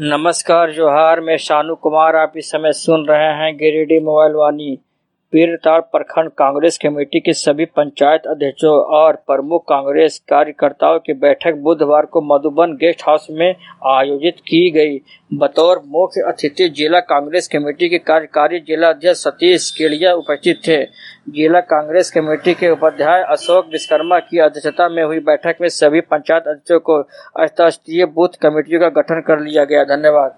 नमस्कार जोहार, मैं शानू कुमार। आप इस समय सुन रहे हैं गिरिडीह मोबाइल वाणी। पीरताड़ प्रखंड कांग्रेस कमेटी के सभी पंचायत अध्यक्षों और प्रमुख कांग्रेस कार्यकर्ताओं की बैठक बुधवार को मधुबन गेस्ट हाउस में आयोजित की गई। बतौर मुख्य अतिथि जिला कांग्रेस कमेटी के कार्यकारी जिला अध्यक्ष सतीश केड़िया उपस्थित थे। जिला कांग्रेस कमेटी के उपाध्यक्ष अशोक विश्वकर्मा की अध्यक्षता में हुई बैठक में सभी पंचायत अध्यक्षों को अंतर्राष्ट्रीय बूथ कमेटियों का गठन कर लिया गया। धन्यवाद।